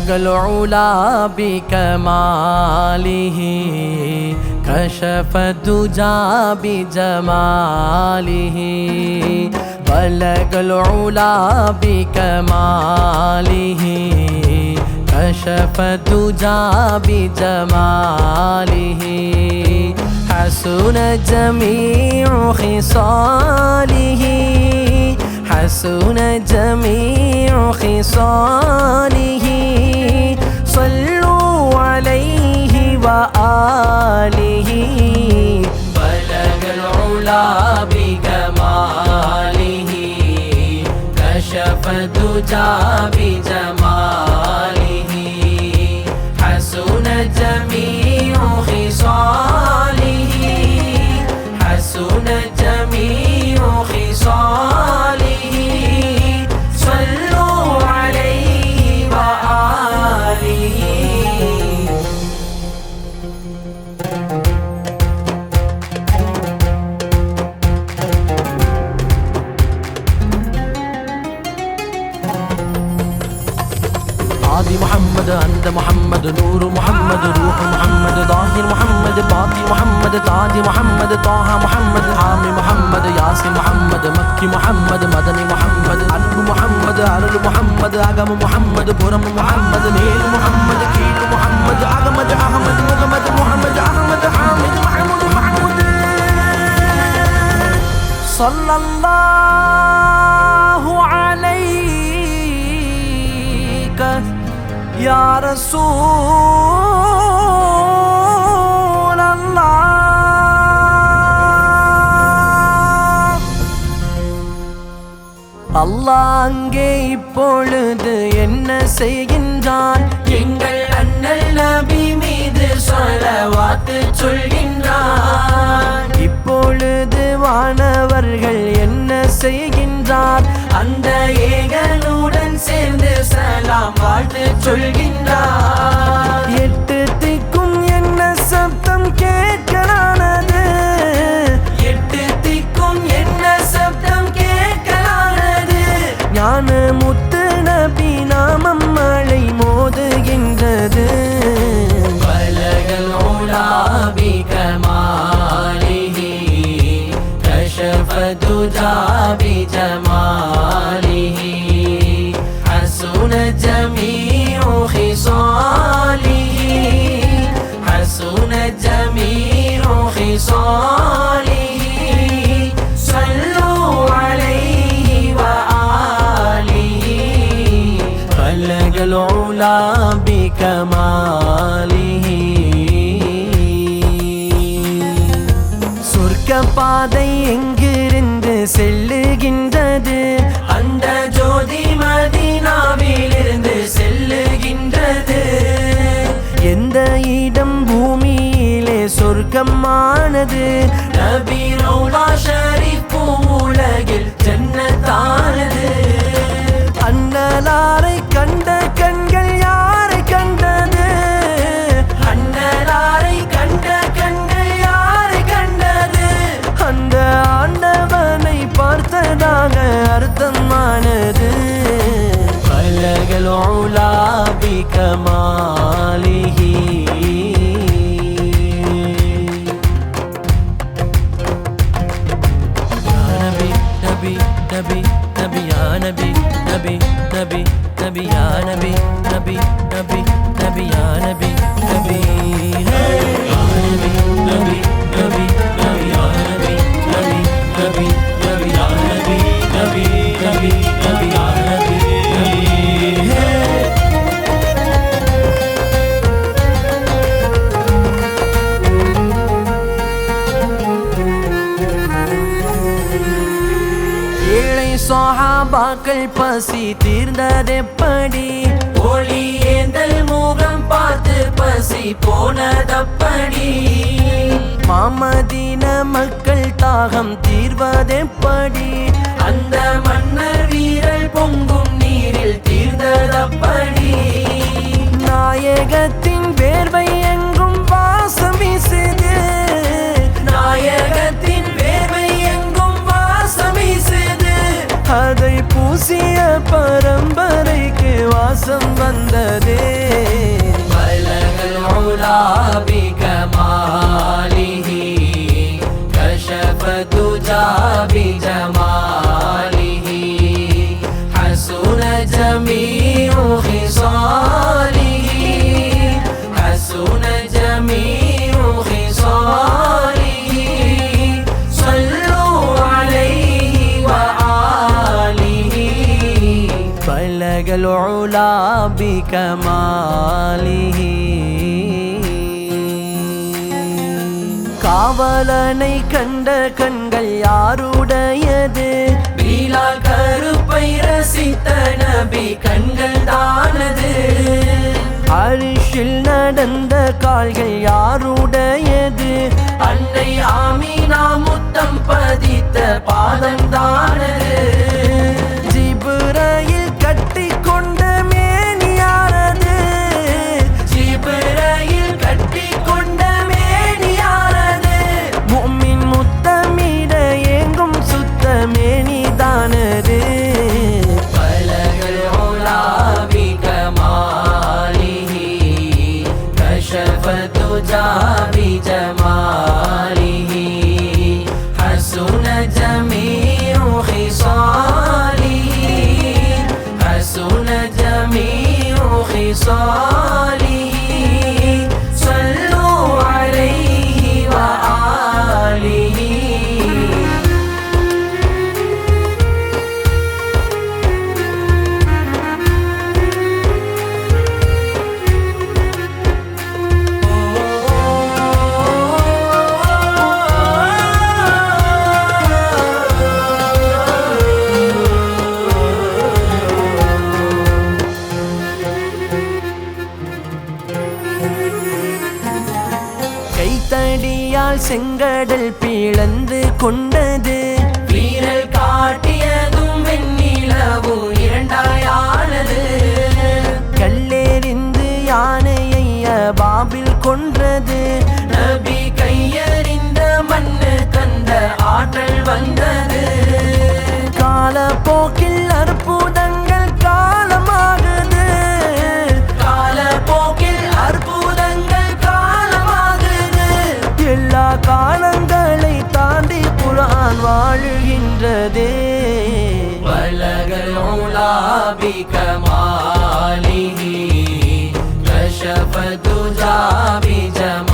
العلا بكماله كشف الدجى بجماله بلغ العلا بكماله كشف الدجى بجماله حسن جميع خصاله حسن جميع خصاله صلوا عليه وآله بلغ العلا بكماله كشف الدجى بجماله حسن جميع خصاله حسن جميع خصاله صلوا عليه وآله آدي محمد أنت محمد نور محمد روح محمد ظاهر محمد باطن محمد تاج محمد طه محمد حامي محمد ياسين محمد مكي محمد مدني محمد أنب محمد أرل محمد أقم محمد برم محمد نيل محمد كيل محمد أحمد أحمد محمد محمد أحمد حامد محمود محمود صلى الله عليك يا رسول الله அல்லாஹ் அங்கே இப்பொழுது என்ன செய்கின்றான் எங்கள் அண்ணல் நபி மீது ஸலவாத் சொல்கின்றான் இப்பொழுது வானவர்கள் என்ன செய்கின்றார் அந்த ஏகனுடன் சேர்ந்து சலாம் வாழ்த்து சொல்கின்றார் எட்டு திக்கும் என்ன சப்தம் கேட்கலானது எட்டு திக்கும் என்ன சப்தம் கேட்கலானது ஞான முத்து நபி நாமம் மழை மோதுகின்றது பலகல் உலா பிகமாலிஹி கஷஃப துஜா பிஜமாலிஹி حسن جميع خصاله حسن جميع خصاله صلوا عليه وآله بلغ العلا بكماله சொர்க்க பாதை எங்கிருந்து செல்லுகின்றது அந்த ஜோதி மதீனாவிலிருந்து செல்லுகின்றது எந்த இடம் பூமியிலே சொர்க்கமானது நபி ரௌலா ஷரீஃப் உலகில் ஜன்னத்தானது அண்ணலாரை கண்ட கண்கள் யாரை கண்டது அண்ணலாரை கண்ட கண்கள் யாரை கண்டது அந்த ஆண்டவனை பார்த்ததாக அர்த்தமானது பலகல் உலா பிகமாலிஹி நபி நபி நபி யா நபி நபி நபி நபி யா நபி நபி நபி நபி யா நபி நபி நபி நபி நபி நபி யா நபி நபி நபி நபி யா நபி நபி நபி நபி யா நபி ஏழை சஹாபாக்கள் பசி தீர்ந்ததெப்படி ஒளி ஏந்தல் முகம் பார்த்து பசி போனதப்படி மாமதீன மக்கள் தாகம் தீர்வதெப்படி அந்த மன்னர் வீரல் பொங்கும் நீரில் தீர்ந்ததப்படி நாயகத்தின் வேர்வை எங்கும் வாசம் வீசுது நாயகத்தின் வேர்வை எங்கும் வாசம் வீசுது அதை பூசிய பரம்பரைக்கு வாசம் வந்ததே العلا بكماله كشف الدجى بجماله حسن جميع خصاله حسن جميع خصاله صلوا عليه وآله بلغ العلا بكماله காவலனை கண்ட கண்கள் யாருடையது பிலால் கருப்பை ரசித்த நபி கண்கள் தானது அரிஷில் நடந்த கால்கள் யாருடையது அன்னை ஆமீனா முத்தம் பதித்த பாதம் தானது ஜிப்ரீல் கட்டி கொண்ட மேனி யாரது ஜிப்ரீல் கட்டி கொண்ட மேனி யாரது முஃமின் முத்தமிட எங்கும் சுத்த மேனி தானது பலகல் உலா பிகமாலிஹி கஷஃப துஜா பிஜமாலிஹி ஹஸுன ஜமீஉ خصاله حسن جميع خصاله صلوا عليه وآله கைத்தடியால் செங்கடல் பிளந்து கொண்டது வீரல் காட்டியதும் வெண்ணிலவும் இரண்டாயானது கல்லெறிந்து யானையை பாபில் கொன்றது நபி கையறிந்த மண்ணு தந்த ஆற்றல் வந்தது காலப்போக்கில் அற்புதங்கள் காலமாகுது காலப்போக்கில் அற்புதங்கள் காலமாகுது எல்லா காலங்களை தாண்டி குர்ஆன் வாழுகின்றதே பலகல் உலா பிகமாலிஹி கஷஃப துஜா பிஜமாலிஹி